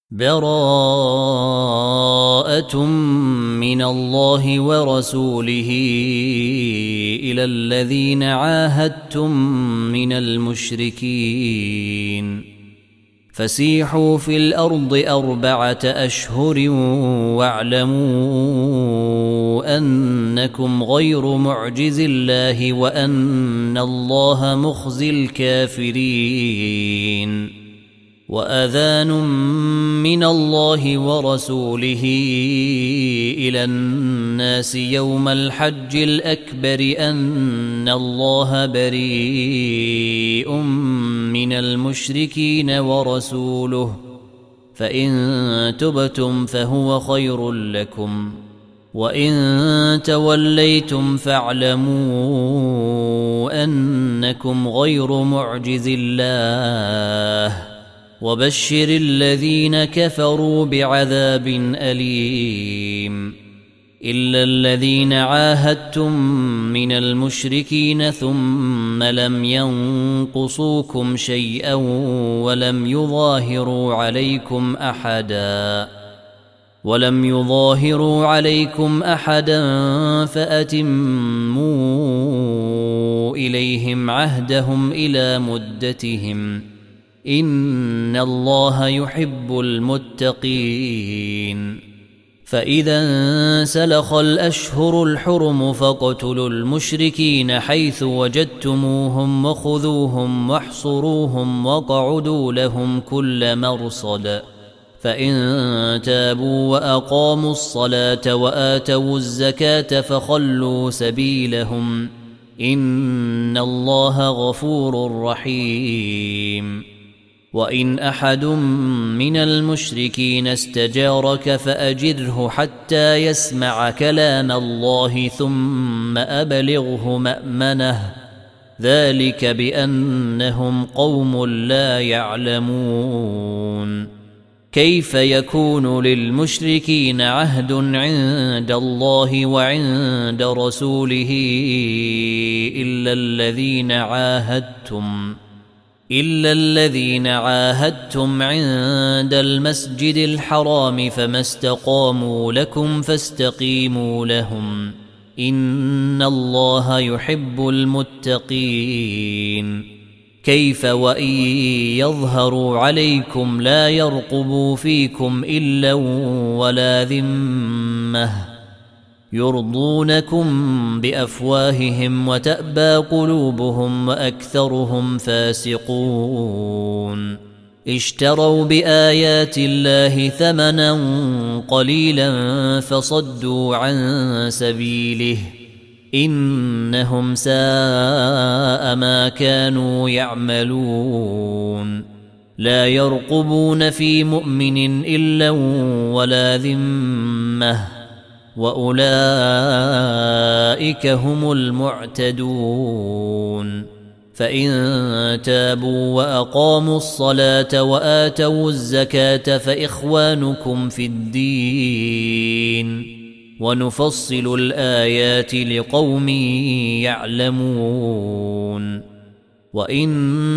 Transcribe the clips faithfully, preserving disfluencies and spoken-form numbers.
براءة من الله ورسوله إلى الذين عاهدتم من المشركين فسيحوا في الأرض أربعة أشهر واعلموا أنكم غير معجز الله وأن الله مخزي الكافرين وأذان من الله ورسوله إلى الناس يوم الحج الأكبر أن الله بريء من المشركين ورسوله فإن تبتم فهو خير لكم وإن توليتم فاعلموا أنكم غير معجز الله وبشر الذين كفروا بعذاب أليم إلا الذين عاهدتم من المشركين ثم لم ينقصوكم شيئا ولم يظاهروا عليكم أحدا ولم يظاهروا عليكم أحدا فأتموا إليهم عهدهم إلى مدتهم إن الله يحب المتقين فإذا انسلخ الأشهر الحرم فاقتلوا المشركين حيث وجدتموهم وخذوهم واحصروهم واقعدوا لهم كل مرصد فإن تابوا وأقاموا الصلاة وآتوا الزكاة فخلوا سبيلهم إن الله غفور رحيم وإن أحد من المشركين استجارك فأجره حتى يسمع كلام الله ثم أبلغه مأمنه ذلك بأنهم قوم لا يعلمون كيف يكون للمشركين عهد عند الله وعند رسوله إلا الذين عاهدتم إلا الذين عاهدتم عند المسجد الحرام فما استقاموا لكم فاستقيموا لهم إن الله يحب المتقين كيف وإن يظهروا عليكم لا يرقبوا فيكم إلا ولا ذمة يرضونكم بأفواههم وتأبى قلوبهم وأكثرهم فاسقون اشتروا بآيات الله ثمنا قليلا فصدوا عن سبيله إنهم ساء ما كانوا يعملون لا يرقبون في مؤمن إلا ولا ذمة وأولئك هم المعتدون فإن تابوا وأقاموا الصلاة وآتوا الزكاة فإخوانكم في الدين ونفصل الآيات لقوم يعلمون وإن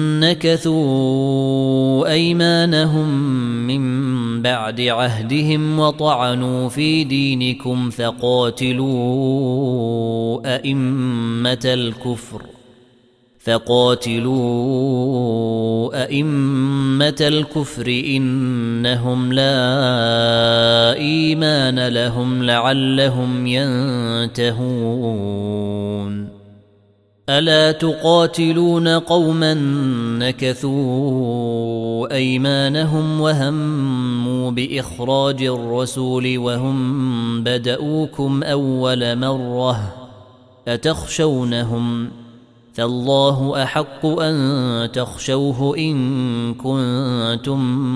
نكثوا أيمانهم من بعد عهدهم وطعنوا في دينكم فقاتلوا أئمة الكفر فقاتلوا أئمة الكفر إنهم لا إيمان لهم لعلهم ينتهون ألا تقاتلون قوما نكثوا أيمانهم وهموا بإخراج الرسول وهم بدؤوكم أول مرة أتخشونهم فالله أحق أن تخشوه إن كنتم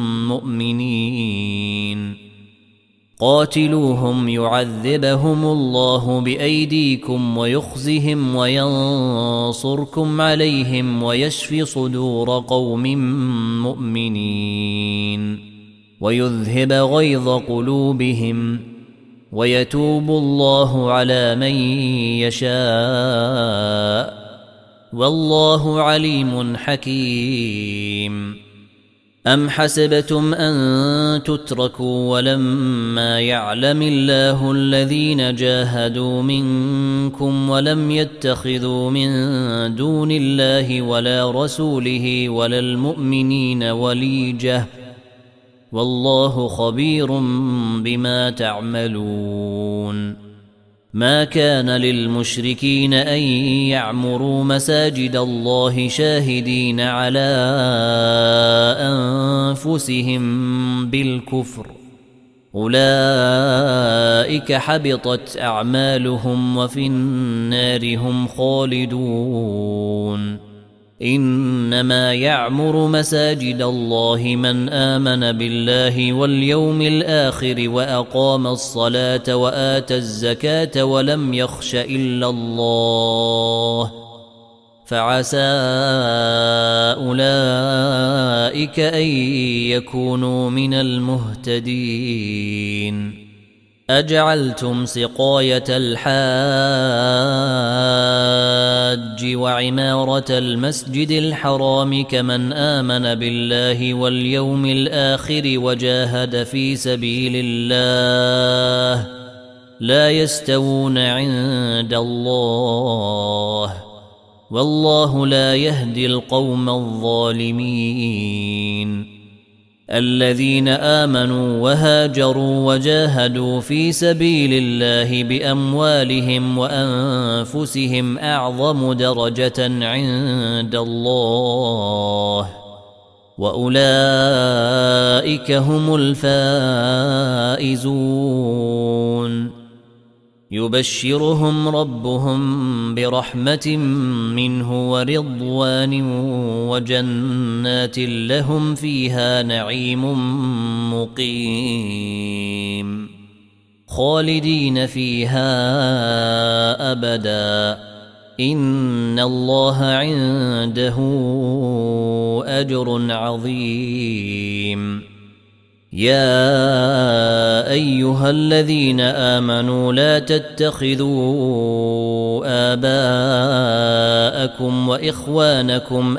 مؤمنين قاتلوهم يعذبهم الله بأيديكم ويخزهم وينصركم عليهم ويشف صدور قوم مؤمنين ويذهب غيظ قلوبهم ويتوب الله على من يشاء والله عليم حكيم أم حسبتم أن تتركوا ولما يعلم الله الذين جاهدوا منكم ولم يتخذوا من دون الله ولا رسوله ولا المؤمنين وليجة والله خبير بما تعملون. ما كان للمشركين أن يعمروا مساجد الله شاهدين على أنفسهم بالكفر أولئك حبطت أعمالهم وفي النار هم خالدون. إنما يعمر مساجد الله من آمن بالله واليوم الآخر وأقام الصلاة وآتى الزكاة ولم يخش إلا الله فعسى أولئك أن يكونوا من المهتدين. أجعلتم سقاية الحاج وعمارة المسجد الحرام كمن آمن بالله واليوم الآخر وجاهد في سبيل الله لا يستوون عند الله والله لا يهدي القوم الظالمين. الذين آمنوا وهاجروا وجاهدوا في سبيل الله بأموالهم وأنفسهم أعظم درجة عند الله وأولئك هم الفائزون. يبشرهم ربهم برحمة منه ورضوان وجنات لهم فيها نعيم مقيم خالدين فيها أبدا إن الله عنده أجر عظيم. يا أيها الذين آمنوا لا تتخذوا آباءكم وإخوانكم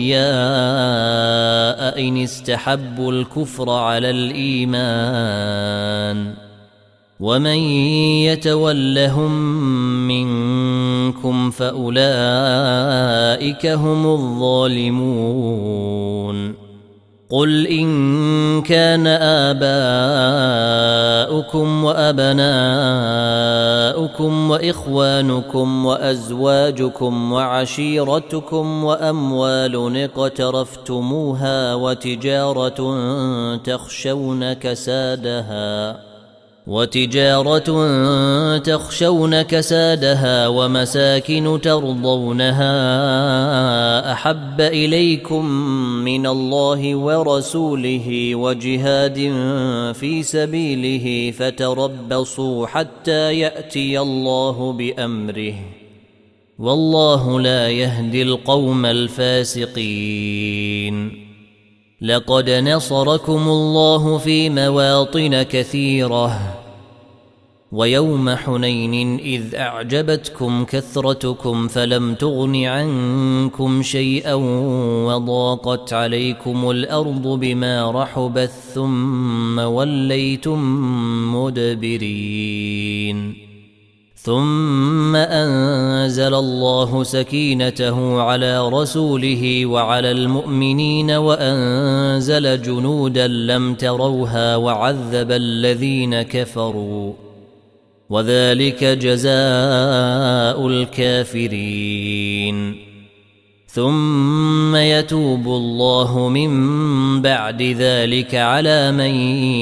أولياء إن استحبوا الكفر على الإيمان ومن يتولهم منكم فأولئك هم الظالمون. قل إن كان آباؤكم وأبناؤكم وإخوانكم وأزواجكم وعشيرتكم وأموال اقترفتموها وتجارة تخشون كسادها وتجارة تخشون كسادها ومساكن ترضونها أحب إليكم من الله ورسوله وجهاد في سبيله فتربصوا حتى يأتي الله بأمره والله لا يهدي القوم الفاسقين. لقد نصركم الله في مواطن كثيرة ويوم حنين إذ أعجبتكم كثرتكم فلم تغن عنكم شيئا وضاقت عليكم الأرض بما رحبت ثم وليتم مدبرين. ثم أنزل الله سكينته على رسوله وعلى المؤمنين وأنزل جنودا لم تروها وعذب الذين كفروا وذلك جزاء الكافرين. ثم يتوب الله من بعد ذلك على من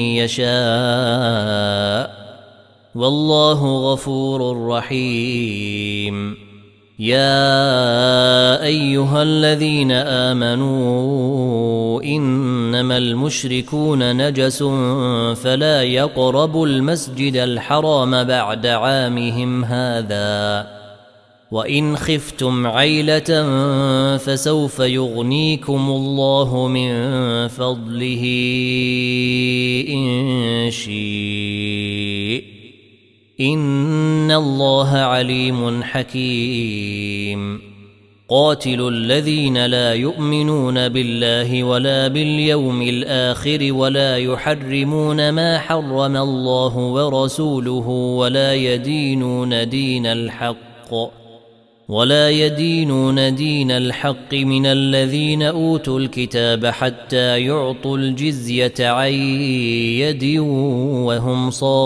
يشاء والله غفور رحيم. يا أيها الذين آمنوا إنما المشركون نجس فلا يقربوا المسجد الحرام بعد عامهم هذا وإن خفتم عيلة فسوف يغنيكم الله من فضله إن شاء إن الله عليم حكيم. قاتلوا الذين لا يؤمنون بالله ولا باليوم الآخر ولا يحرمون ما حرم الله ورسوله ولا يدينون دين الحق ولا يدينون دين الحق من الذين أوتوا الكتاب حتى يعطوا الجزية عن يد وهم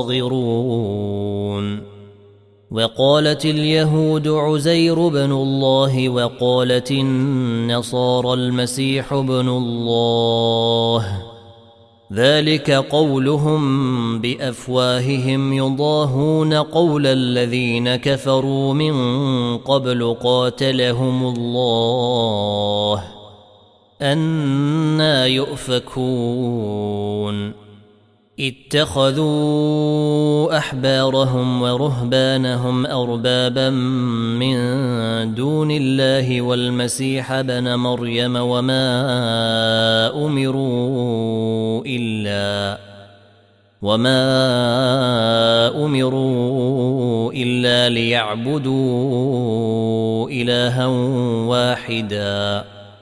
صاغرون. وقالت اليهود عزير بن الله وقالت النصارى المسيح بن الله، ذلك قولهم بأفواههم يضاهون قول الذين كفروا من قبل قاتلهم الله أنى يؤفكون. اتخذوا أحبارهم ورهبانهم أربابا من دون الله والمسيح ابن مريم وما أمروا إلا وما أمروا إلا ليعبدوا إلها واحدا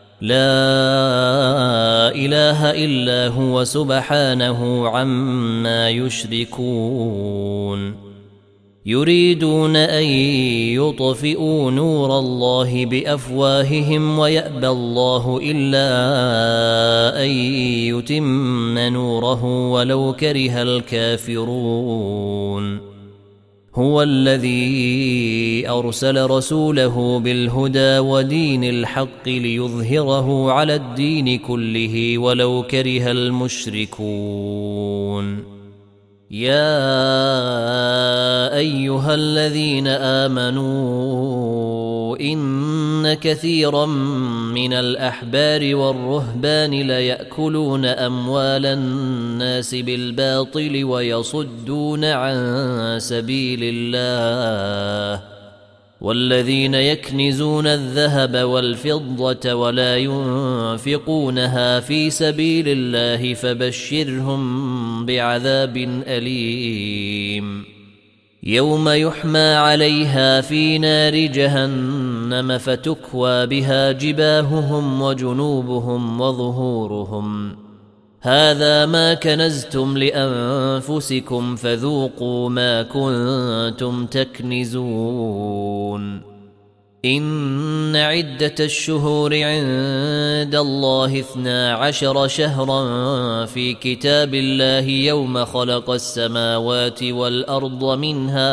لا إله إلا هو سبحانه عما يشركون. يريدون أن يطفئوا نور الله بأفواههم ويأبى الله إلا أن يتم نوره ولو كره الكافرون. هو الذي أرسل رسوله بالهدى ودين الحق ليظهره على الدين كله ولو كره المشركون. يا أيها الذين آمنوا إن كثيرا من الأحبار والرهبان ليأكلون أموال الناس بالباطل ويصدون عن سبيل الله، والذين يكنزون الذهب والفضة ولا ينفقونها في سبيل الله فبشرهم بعذاب أليم. يوم يحمى عليها في نار جهنم فتكوى بها جباههم وجنوبهم وظهورهم، هذا ما كنزتم لأنفسكم فذوقوا ما كنتم تكنزون. إن عدة الشهور عند الله اثنا عشر شهرا في كتاب الله يوم خلق السماوات والأرض منها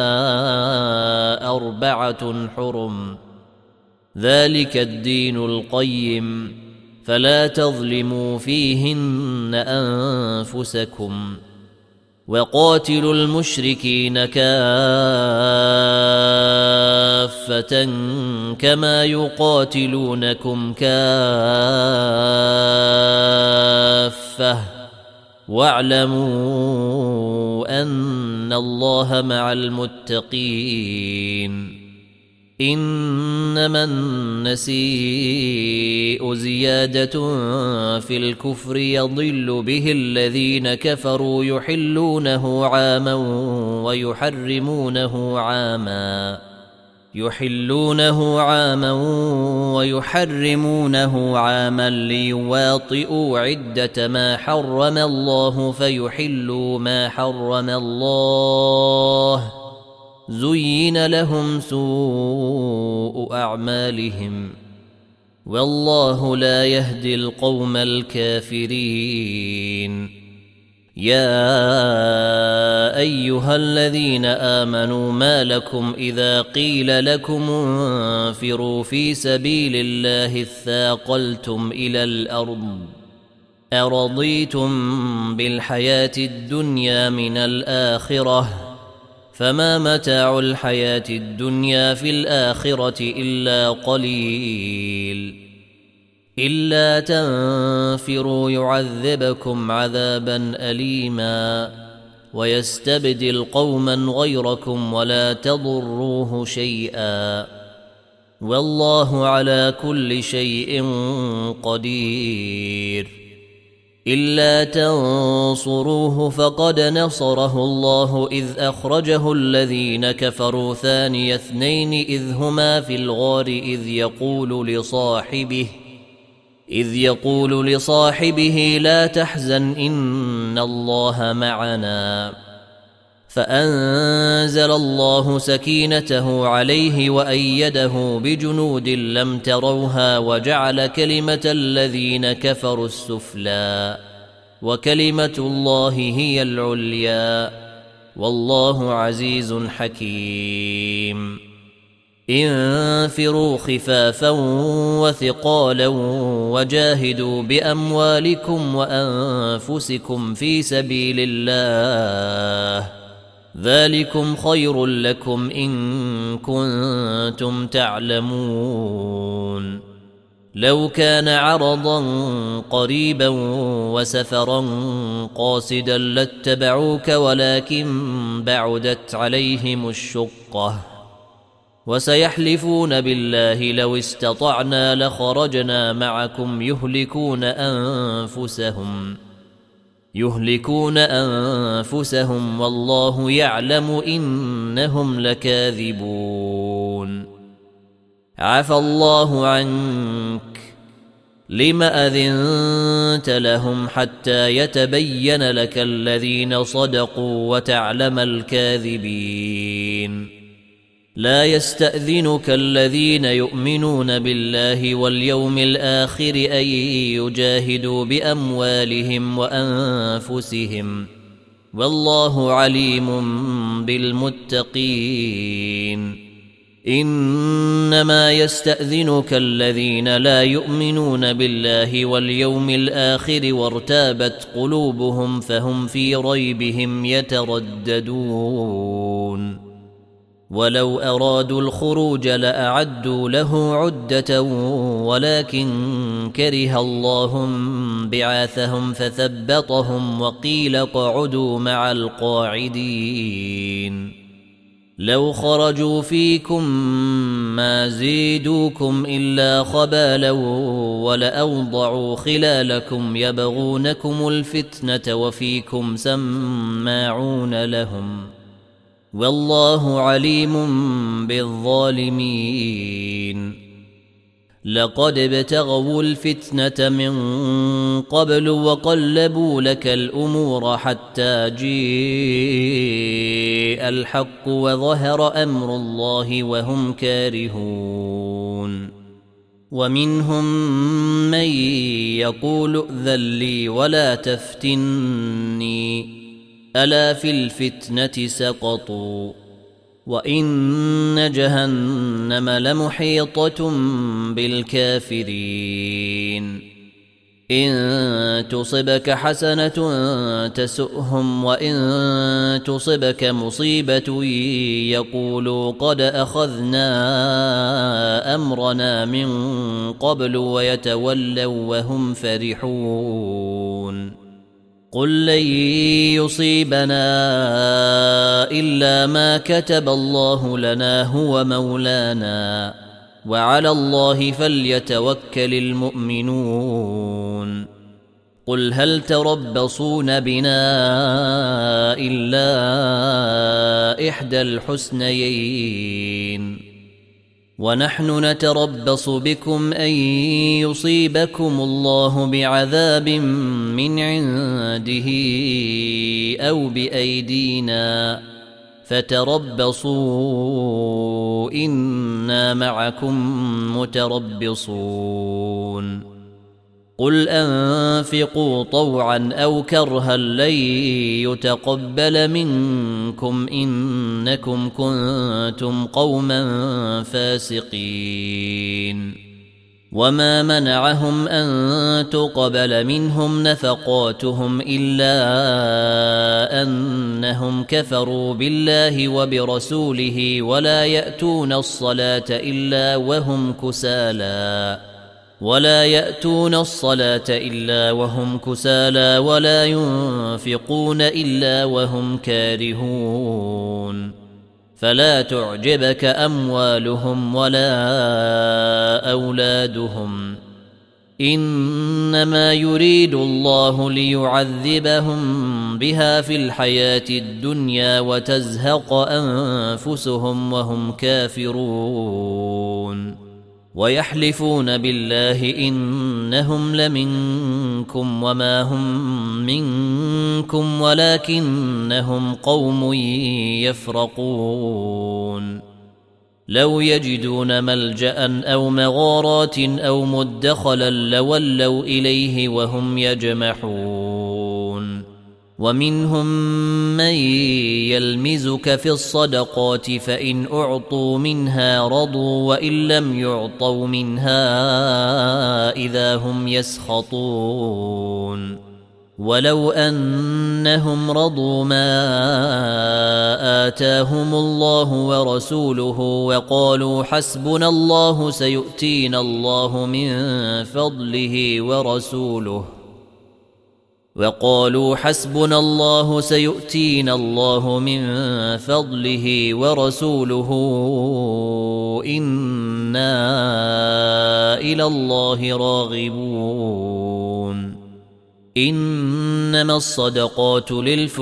أربعة حرم، ذلك الدين القيم، فلا تظلموا فيهن أنفسكم. وقاتلوا المشركين كافة كما يقاتلونكم كافة واعلموا أن الله مع المتقين. إنما النسيء زيادة في الكفر يضل به الذين كفروا يحلونه عاما ويحرمونه عاما يحلونه عاما ويحرمونه عاما ليواطئوا عدة ما حرم الله فيحلوا ما حرم الله، زين لهم سوء أعمالهم والله لا يهدي القوم الكافرين. يا أيها الذين آمنوا ما لكم إذا قيل لكم انفروا في سبيل الله اثاقلتم إلى الأرض أرضيتم بالحياة الدنيا من الآخرة فما متاع الحياة الدنيا في الآخرة إلا قليل. إلا تنفروا يعذبكم عذابا أليما ويستبدل قوما غيركم ولا تضروه شيئا والله على كل شيء قدير. إلا تنصروه فقد نصره الله إذ أخرجه الذين كفروا ثاني اثنين إذ هما في الغار إذ يقول لصاحبه إذ يقول لصاحبه لا تحزن إن الله معنا فأنزل الله سكينته عليه وأيده بجنود لم تروها وجعل كلمة الذين كفروا السفلى وكلمة الله هي العليا والله عزيز حكيم انفروا خفافا وثقالا وجاهدوا بأموالكم وأنفسكم في سبيل الله ذلكم خير لكم إن كنتم تعلمون لو كان عرضا قريبا وسفرا قاصدا لاتبعوك ولكن بعدت عليهم الشقة وسيحلفون بالله لو استطعنا لخرجنا معكم يهلكون أنفسهم يهلكون أنفسهم والله يعلم إنهم لكاذبون عفى الله عنك لم أذنت لهم حتى يتبين لك الذين صدقوا وتعلم الكاذبين لا يستأذنك الذين يؤمنون بالله واليوم الآخر أن يجاهدوا بأموالهم وأنفسهم والله عليم بالمتقين إنما يستأذنك الذين لا يؤمنون بالله واليوم الآخر وارتابت قلوبهم فهم في ريبهم يترددون ولو أرادوا الخروج لأعدوا له عدة ولكن كره الله بعاثهم فثبطهم وقيل اقعدوا مع القاعدين لو خرجوا فيكم ما زيدوكم إلا خبالا ولأوضعوا خلالكم يبغونكم الفتنة وفيكم سماعون لهم والله عليم بالظالمين لقد ابتغوا الفتنة من قبل وقلبوا لك الأمور حتى جيء الحق وظهر أمر الله وهم كارهون ومنهم من يقول ائذن لي ولا تفتني ألا في الفتنة سقطوا وإن جهنم لمحيطة بالكافرين إن تصبك حسنة تسؤهم وإن تصبك مصيبة يقولوا قد أخذنا أمرنا من قبل ويتولوا وهم فرحون قل لن يصيبنا إلا ما كتب الله لنا هو مولانا وعلى الله فليتوكل المؤمنون قل هل تربصون بنا إلا إحدى الحسنيين ونحن نتربص بكم أن يصيبكم الله بعذاب من عنده أو بأيدينا فتربصوا إنا معكم متربصون قل أنفقوا طوعا أو كرها لن يتقبل منكم إنكم كنتم قوما فاسقين وما منعهم أن تقبل منهم نفقاتهم إلا أنهم كفروا بالله وبرسوله ولا يأتون الصلاة إلا وهم كسالى ولا يأتون الصلاة إلا وهم كسالى ولا ينفقون إلا وهم كارهون فلا تعجبك أموالهم ولا أولادهم إنما يريد الله ليعذبهم بها في الحياة الدنيا وتزهق أنفسهم وهم كافرون ويحلفون بالله إنهم لمنكم وما هم منكم ولكنهم قوم يفرقون لو يجدون ملجأ أو مغارات أو مدخلا لولوا إليه وهم يجمحون ومنهم من يلمزك في الصدقات فإن أعطوا منها رضوا وإن لم يعطوا منها إذا هم يسخطون ولو أنهم رضوا ما آتاهم الله ورسوله وقالوا حسبنا الله سيؤتينا الله من فضله ورسوله وقالوا حسبنا الله سيؤتينا الله من فضله ورسوله إنا إلى الله راغبون إنما الصدقات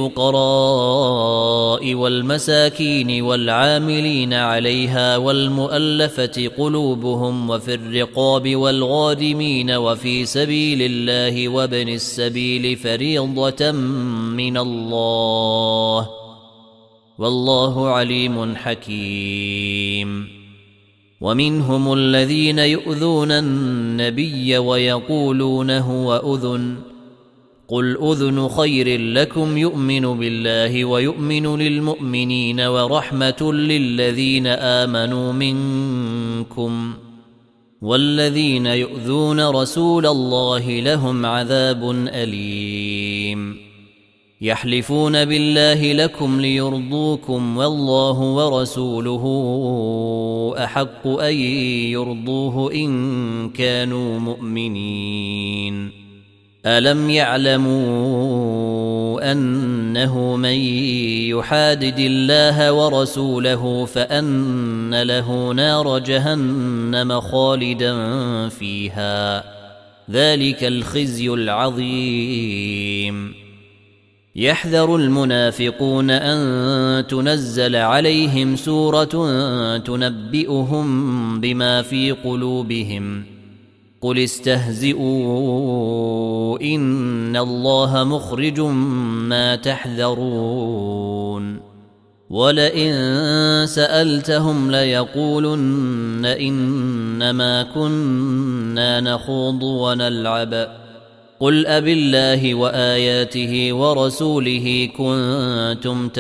للفقراء والمساكين والعاملين عليها والمؤلفة قلوبهم وفي الرقاب والغارمين وفي سبيل الله وابن السبيل فريضة من الله والله عليم حكيم ومنهم الذين يؤذون النبي ويقولون هو أذن قل أذن خير لكم يؤمن بالله ويؤمن للمؤمنين ورحمة للذين آمنوا منكم والذين يؤذون رسول الله لهم عذاب أليم يحلفون بالله لكم ليرضوكم والله ورسوله أحق أن يرضوه إن كانوا مؤمنين ألم يعلموا أنه من يحادد الله ورسوله فأن له نار جهنم خالدا فيها ذلك الخزي العظيم يحذر المنافقون أن تنزل عليهم سورة تنبئهم بما في قلوبهم قل استهزئوا إن الله مخرج ما تحذرون ولئن سألتهم ليقولن إنما كنا نخوض ونلعب قل أبالله وآياته ورسوله كنتم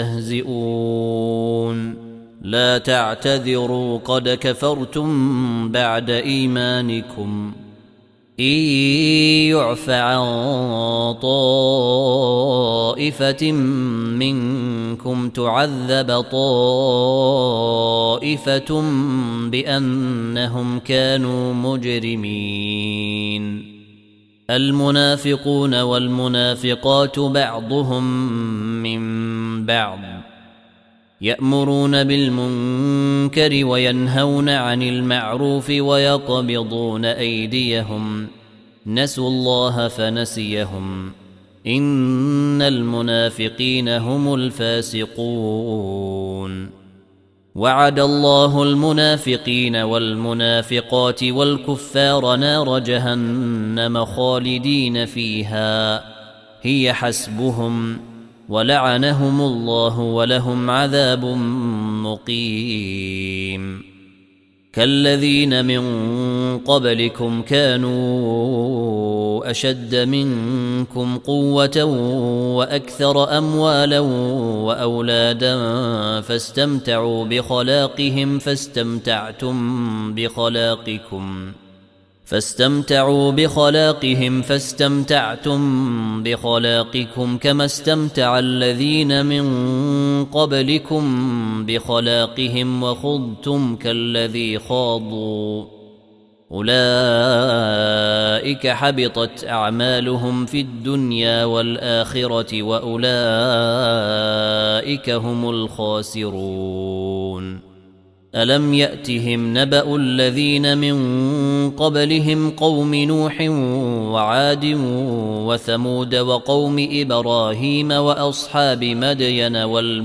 تستهزئون لا تعتذروا قد كفرتم بعد إيمانكم إن يعف عن طائفة منكم تعذب طائفة بأنهم كانوا مجرمين المنافقون والمنافقات بعضهم من بعض يأمرون بالمنكر وينهون عن المعروف ويقبضون أيديهم نسوا الله فنسيهم إن المنافقين هم الفاسقون وعد الله المنافقين والمنافقات والكفار نار جهنم خالدين فيها هي حسبهم ولعنهم الله ولهم عذاب مقيم كالذين من قبلكم كانوا أشد منكم قوة وأكثر أموالا وأولادا فاستمتعوا بخلاقهم فاستمتعتم بخلاقكم فاستمتعوا بخلاقهم فاستمتعتم بخلاقكم كما استمتع الذين من قبلكم بخلاقهم وخضتم كالذي خاضوا أولئك حبطت أعمالهم في الدنيا والآخرة وأولئك هم الخاسرون ألم يأتهم نبأ الذين من قبلهم قوم نوح وعاد وثمود وقوم إبراهيم وأصحاب مدين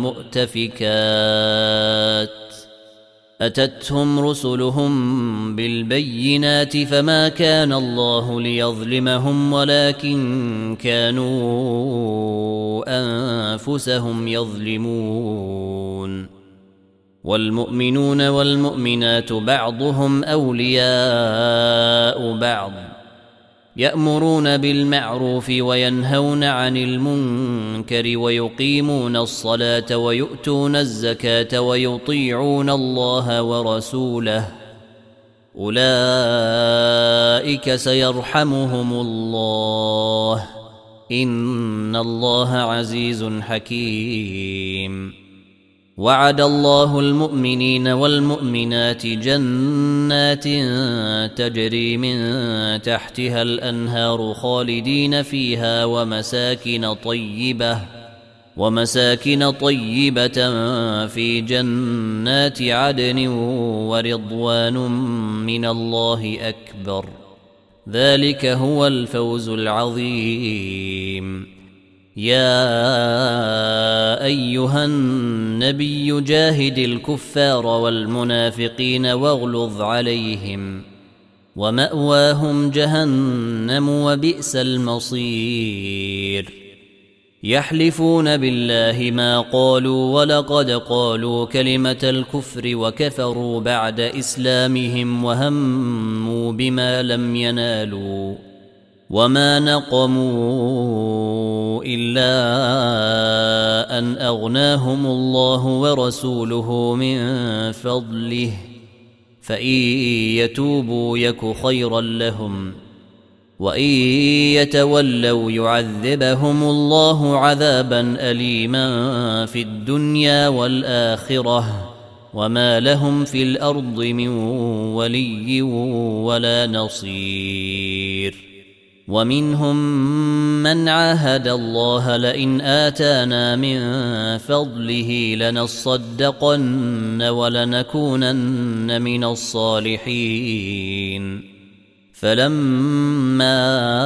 والمؤتفكات أتتهم رسلهم بالبينات فما كان الله ليظلمهم ولكن كانوا أنفسهم يظلمون والمؤمنون والمؤمنات بعضهم أولياء بعض يأمرون بالمعروف وينهون عن المنكر ويقيمون الصلاة ويؤتون الزكاة ويطيعون الله ورسوله أولئك سيرحمهم الله إن الله عزيز حكيم. وعد الله المؤمنين والمؤمنات جنات تجري من تحتها الأنهار خالدين فيها ومساكن طيبة ومساكن طيبة في جنات عدن ورضوان من الله أكبر ذلك هو الفوز العظيم. يا أيها النبي جاهد الكفار والمنافقين واغلظ عليهم ومأواهم جهنم وبئس المصير. يحلفون بالله ما قالوا ولقد قالوا كلمة الكفر وكفروا بعد إسلامهم وهموا بما لم ينالوا وما نقموا إلا أن أغناهم الله ورسوله من فضله فإن يتوبوا يك خيرا لهم وإن يتولوا يعذبهم الله عذابا أليما في الدنيا والآخرة وما لهم في الأرض من ولي ولا نصير. ومنهم من عاهد الله لئن آتانا من فضله لنصدقن ولنكونن من الصالحين فلما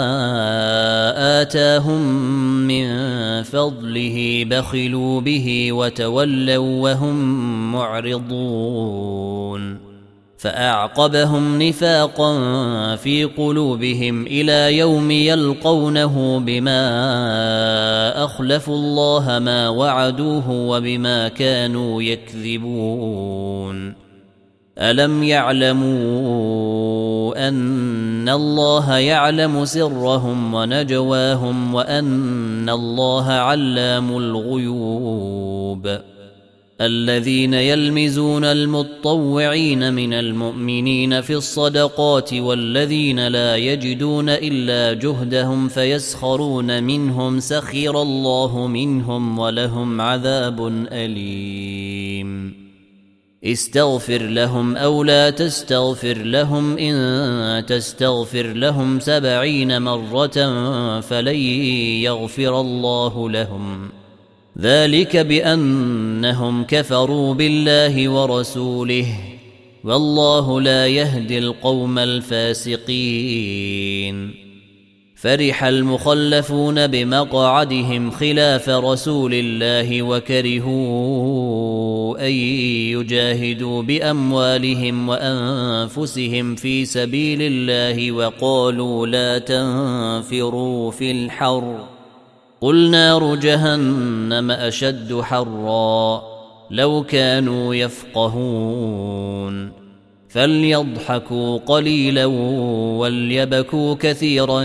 آتاهم من فضله بخلوا به وتولوا وهم معرضون فأعقبهم نفاقا في قلوبهم إلى يوم يلقونه بما أخلفوا الله ما وعدوه وبما كانوا يكذبون. ألم يعلموا أن الله يعلم سرهم ونجواهم وأن الله علام الغيوب. الذين يلمزون المتطوعين من المؤمنين في الصدقات والذين لا يجدون إلا جهدهم فيسخرون منهم سخر الله منهم ولهم عذاب أليم. استغفر لهم أو لا تستغفر لهم إن تستغفر لهم سبعين مرة فلن يغفر الله لهم ذلك بأنهم كفروا بالله ورسوله والله لا يهدي القوم الفاسقين. فرح المخلفون بمقعدهم خلاف رسول الله وكرهوا أن يجاهدوا بأموالهم وأنفسهم في سبيل الله وقالوا لا تنفروا في الحر قل نار جهنم أشد حرا لو كانوا يفقهون فليضحكوا قليلا وليبكوا كثيرا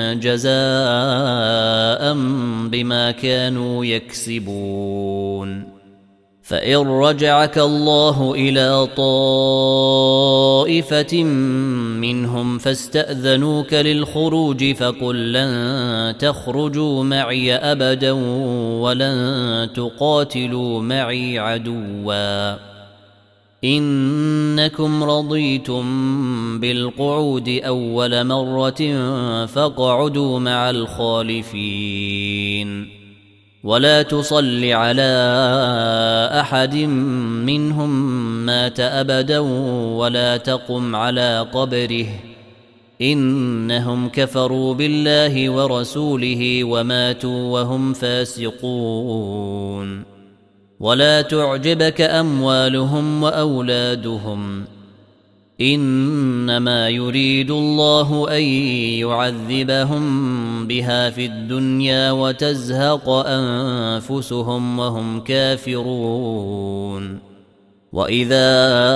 جزاء بما كانوا يكسبون. فإن رجعك الله إلى طائفة منهم فاستأذنوك للخروج فقل لن تخرجوا معي أبدا ولن تقاتلوا معي عدوا إنكم رضيتم بالقعود أول مرة فاقعدوا مع الخالفين. ولا تصل على أحد منهم مات أبدا ولا تقم على قبره إنهم كفروا بالله ورسوله وماتوا وهم فاسقون ولا تعجبك أموالهم وأولادهم إنما يريد الله أن يعذبهم بها في الدنيا وتزهق أنفسهم وهم كافرون وإذا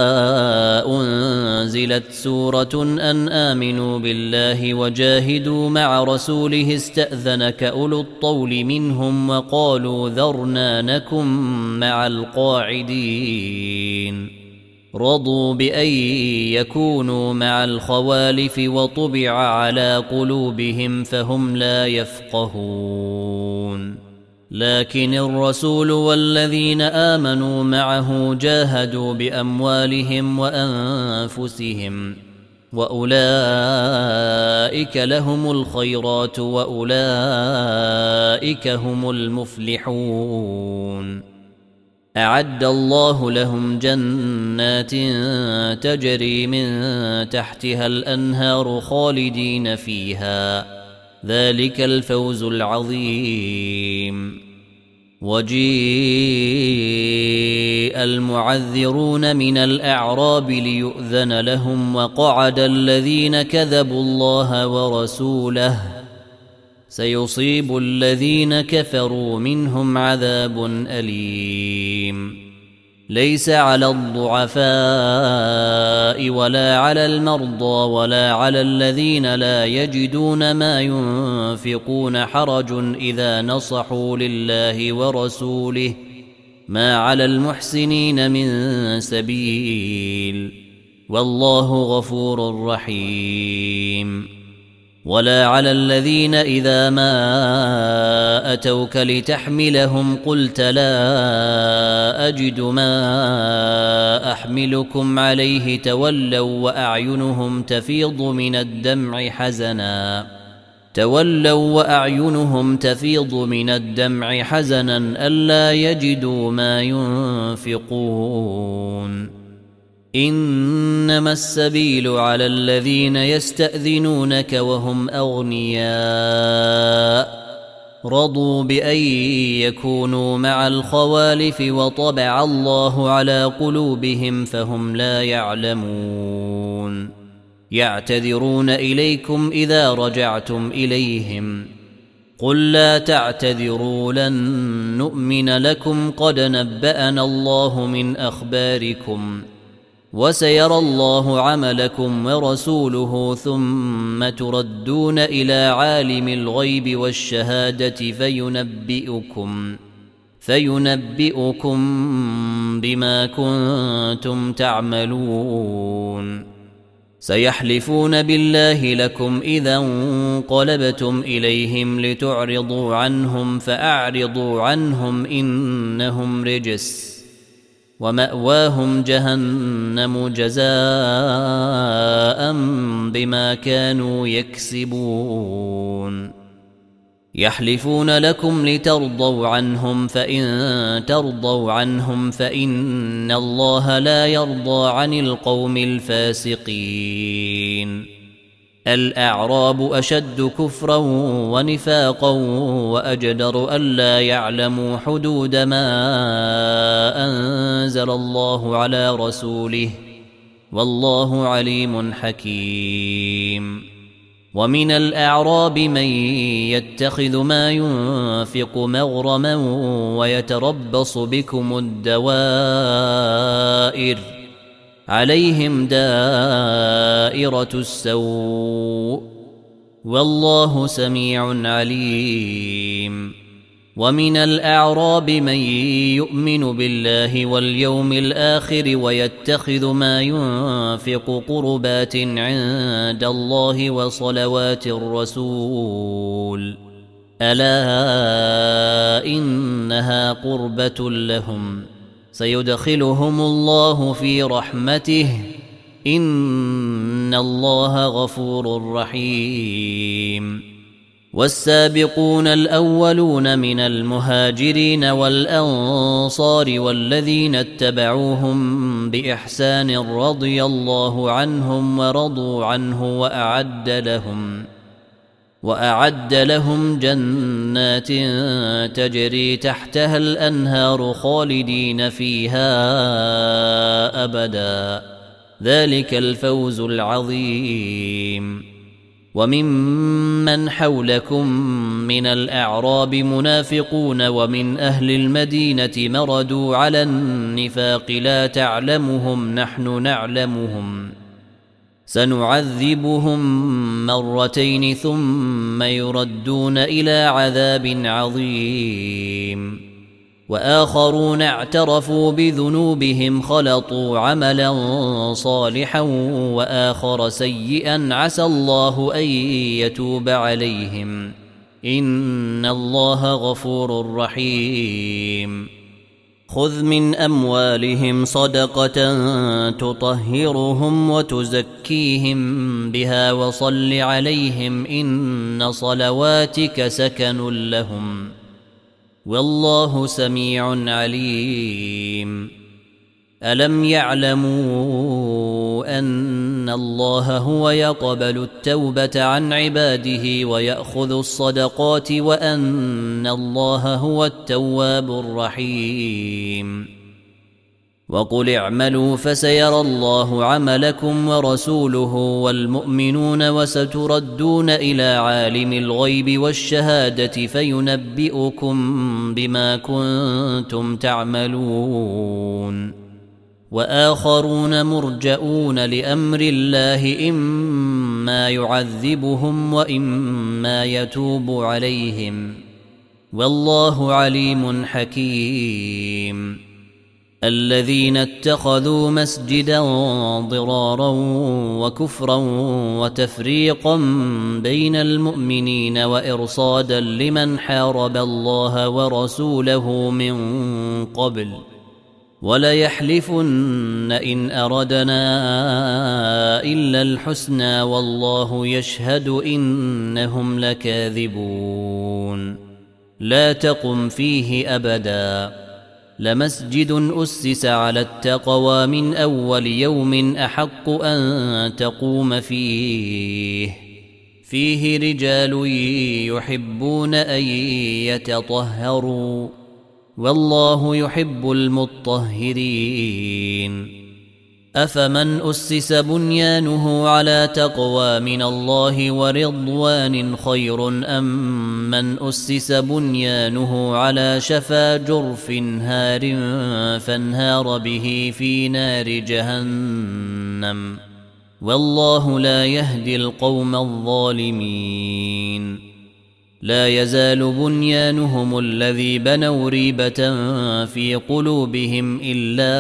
أنزلت سورة أن آمنوا بالله وجاهدوا مع رسوله استأذنك أولو الطول منهم وقالوا ذرنا نكن مع القاعدين رضوا بأن يكونوا مع الخوالف وطبع على قلوبهم فهم لا يفقهون لكن الرسول والذين آمنوا معه جاهدوا بأموالهم وأنفسهم وأولئك لهم الخيرات وأولئك هم المفلحون أعد الله لهم جنات تجري من تحتها الأنهار خالدين فيها ذلك الفوز العظيم وجيء المعذرون من الأعراب ليؤذن لهم وقعد الذين كذبوا الله ورسوله سيصيب الذين كفروا منهم عذاب أليم ليس على الضعفاء ولا على المرضى ولا على الذين لا يجدون ما ينفقون حرج إذا نصحوا لله ورسوله ما على المحسنين من سبيل والله غفور رحيم ولا على الذين إذا ما أتوك لتحملهم قلت لا أجد ما أحملكم عليه تولوا وأعينهم تفيض من الدمع حزنا تولوا وأعينهم تفيض من الدمع حزنا ألا يجدوا ما ينفقون إنما السبيل على الذين يستأذنونك وهم أغنياء رضوا بأن يكونوا مع الخوالف وطبع الله على قلوبهم فهم لا يعلمون يعتذرون إليكم إذا رجعتم إليهم قل لا تعتذروا لن نؤمن لكم قد نبأنا الله من أخباركم وسيرى الله عملكم ورسوله ثم تردون إلى عالم الغيب والشهادة فينبئكم فينبئكم بما كنتم تعملون سيحلفون بالله لكم إذا انقلبتم إليهم لتعرضوا عنهم فأعرضوا عنهم إنهم رجس ومأواهم جهنم جزاء بما كانوا يكسبون يحلفون لكم لترضوا عنهم فإن ترضوا عنهم فإن الله لا يرضى عن القوم الفاسقين الأعراب أشد كفرا ونفاقا وأجدر ألا يعلموا حدود ما أنزل الله على رسوله والله عليم حكيم ومن الأعراب من يتخذ ما ينفق مغرما ويتربص بكم الدوائر عليهم دائرة السوء والله سميع عليم ومن الأعراب من يؤمن بالله واليوم الآخر ويتخذ ما ينفق قربات عند الله وصلوات الرسول ألا إنها قربة لهم سيدخلهم الله في رحمته إن الله غفور رحيم والسابقون الأولون من المهاجرين والأنصار والذين اتبعوهم بإحسان رضي الله عنهم ورضوا عنه وأعد لهم وأعد لهم جنات تجري تحتها الأنهار خالدين فيها أبدا، ذلك الفوز العظيم. وممن حولكم من الأعراب منافقون ومن أهل المدينة مردوا على النفاق لا تعلمهم نحن نعلمهم سنعذبهم مرتين ثم يردون إلى عذاب عظيم. وآخرون اعترفوا بذنوبهم خلطوا عملا صالحا وآخر سيئا عسى الله أن يتوب عليهم إن الله غفور رحيم. خذ من أموالهم صدقة تطهرهم وتزكيهم بها وصل عليهم إن صلواتك سكن لهم والله سميع عليم. ألم يعلموا أن الله هو يقبل التوبة عن عباده ويأخذ الصدقات وأن الله هو التواب الرحيم. وقل اعملوا فسيرى الله عملكم ورسوله والمؤمنون وستردون إلى عالم الغيب والشهادة فينبئكم بما كنتم تعملون. وآخرون مرجؤون لأمر الله إما يعذبهم وإما يتوب عليهم والله عليم حكيم. الذين اتخذوا مسجدا ضرارا وكفرا وتفريقا بين المؤمنين وإرصادا لمن حارب الله ورسوله من قبل وليحلفن إن أردنا إلا الحسنى والله يشهد إنهم لكاذبون. لا تقم فيه أبدا لمسجد أسس على التقوى من أول يوم أحق أن تقوم فيه فيه رجال يحبون أن يتطهروا والله يحب المطهرين. أفمن أسس بنيانه على تقوى من الله ورضوان خير أم من أسس بنيانه على شفا جرف هار فانهار به في نار جهنم والله لا يهدي القوم الظالمين. لا يزال بنيانهم الذي بنوا ريبة في قلوبهم إلا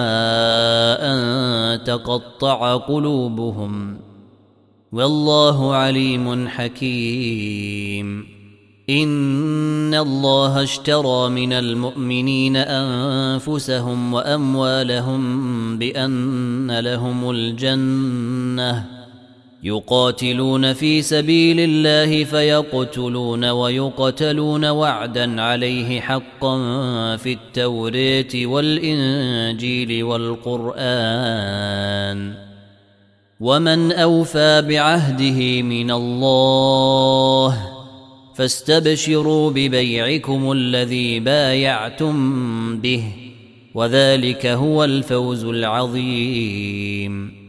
أن تقطع قلوبهم والله عليم حكيم. إن الله اشترى من المؤمنين أنفسهم وأموالهم بأن لهم الجنة يقاتلون في سبيل الله فيقتلون ويقتلون وعدا عليه حقا في التوراة والإنجيل والقرآن ومن أوفى بعهده من الله فاستبشروا ببيعكم الذي بايعتم به وذلك هو الفوز العظيم.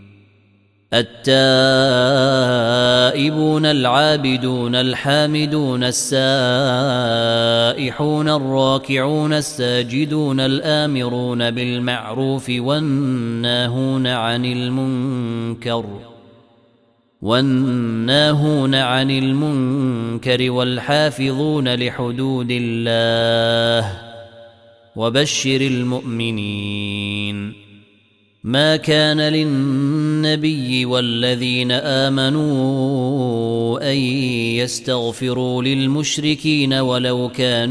التائبون العابدون الحامدون السائحون الراكعون الساجدون الآمرون بالمعروف والناهون عن المنكر والناهون عن المنكر والحافظون لحدود الله وبشر المؤمنين. ما كان للنبي والذين آمنوا أن يستغفروا للمشركين ولو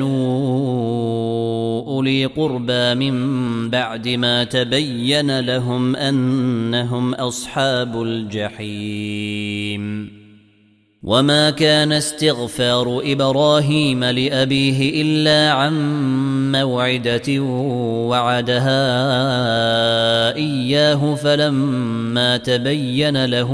كانوا أولي قربى من بعد ما تبين لهم أنهم أصحاب الجحيم. وما كان استغفار إبراهيم لأبيه إلا عن موعدة وعدها إياه فلما تبين له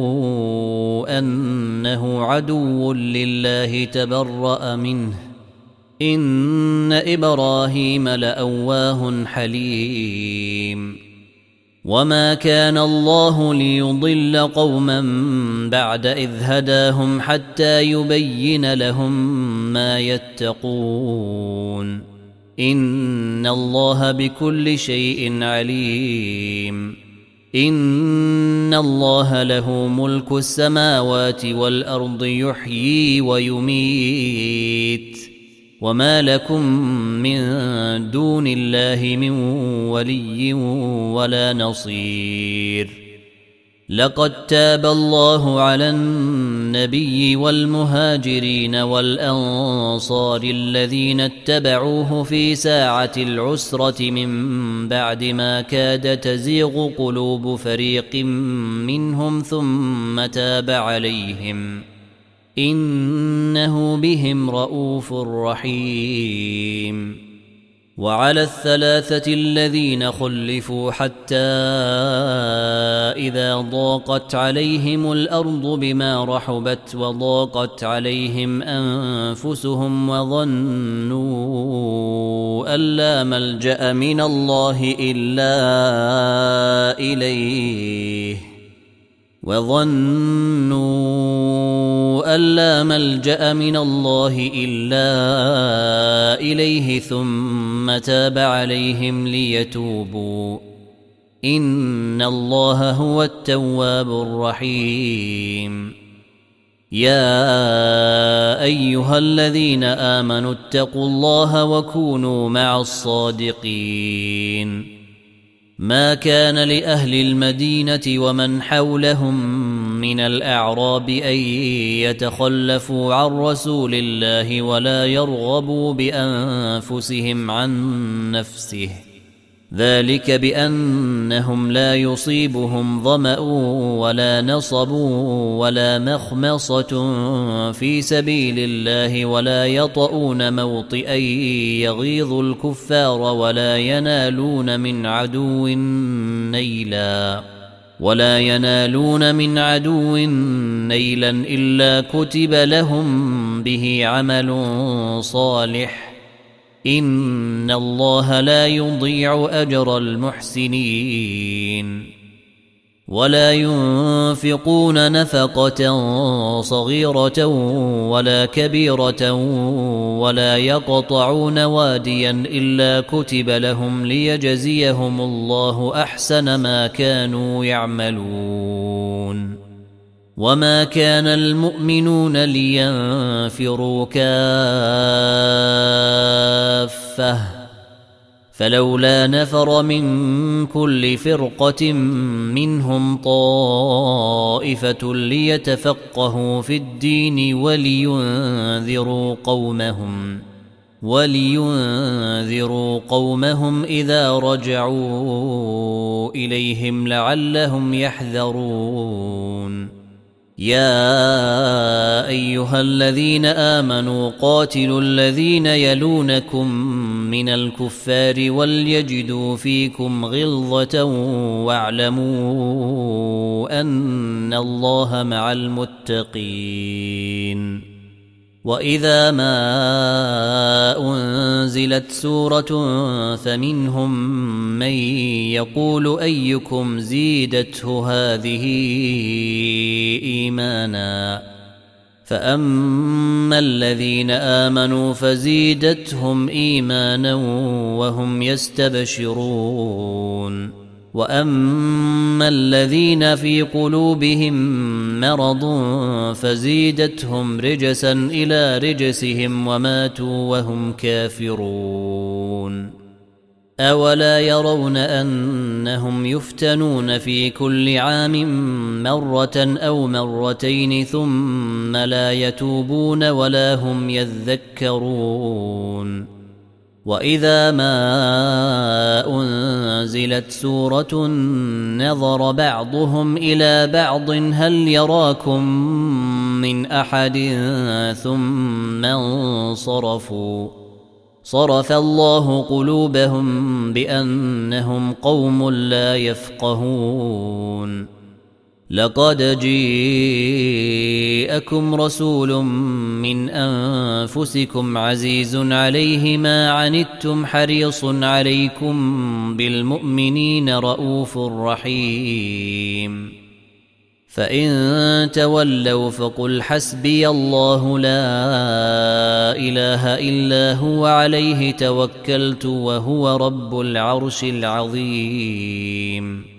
أنه عدو لله تبرأ منه إن إبراهيم لأواه حليم وما كان الله ليضل قوما بعد إذ هداهم حتى يبين لهم ما يتقون إن الله بكل شيء عليم إن الله له ملك السماوات والأرض يحيي ويميت وما لكم من دون الله من ولي ولا نصير لقد تاب الله على النبي والمهاجرين والأنصار الذين اتبعوه في ساعة العسرة من بعد ما كاد تزيغ قلوب فريق منهم ثم تاب عليهم إنه بهم رؤوف رحيم وعلى الثلاثة الذين خلفوا حتى إذا ضاقت عليهم الأرض بما رحبت وضاقت عليهم أنفسهم وظنوا أن لا ملجأ من الله إلا إليه وظنوا أن لا ملجأ من الله إلا إليه ثم تاب عليهم ليتوبوا إن الله هو التواب الرحيم يا أيها الذين آمنوا اتقوا الله وكونوا مع الصادقين ما كان لأهل المدينة ومن حولهم من الأعراب أن يتخلفوا عن رسول الله ولا يرغبوا بأنفسهم عن نفسه ذلك بأنهم لا يصيبهم ظمأ ولا نصب ولا مخمصة في سبيل الله ولا يطؤون موطئا يغيظ الكفار ولا ينالون من عدو نيلا ولا ينالون من عدو نيلا إلا كتب لهم به عمل صالح إن الله لا يضيع أجر المحسنين ولا ينفقون نفقة صغيرة ولا كبيرة ولا يقطعون واديا إلا كتب لهم ليجزيهم الله أحسن ما كانوا يعملون وما كان المؤمنون لينفروا كافة فلولا نفر من كل فرقة منهم طائفة ليتفقهوا في الدين ولينذروا قومهم ولينذروا قومهم إذا رجعوا إليهم لعلهم يحذرون يا أيها الذين آمنوا قاتلوا الذين يلونكم من الكفار وليجدوا فيكم غلظة واعلموا أن الله مع المتقين وإذا ما أنزلت سورة فمنهم من يقول أيكم زيدته هذه إيمانا فأما الذين آمنوا فزيدتهم إيمانا وهم يستبشرون وأما الذين في قلوبهم مرض فزيدتهم رجسا إلى رجسهم وماتوا وهم كافرون أولا يرون أنهم يفتنون في كل عام مرة أو مرتين ثم لا يتوبون ولا هم يذكرون وإذا ما أنزلت سورة نظر بعضهم إلى بعض هل يراكم من أحد ثم انصرفوا صرف الله قلوبهم بأنهم قوم لا يفقهون لقد جاءكم رسول من أنفسكم عزيز عليه ما عنتم حريص عليكم بالمؤمنين رؤوف رحيم فإن تولوا فقل حسبي الله لا إله إلا هو عليه توكلت وهو رب العرش العظيم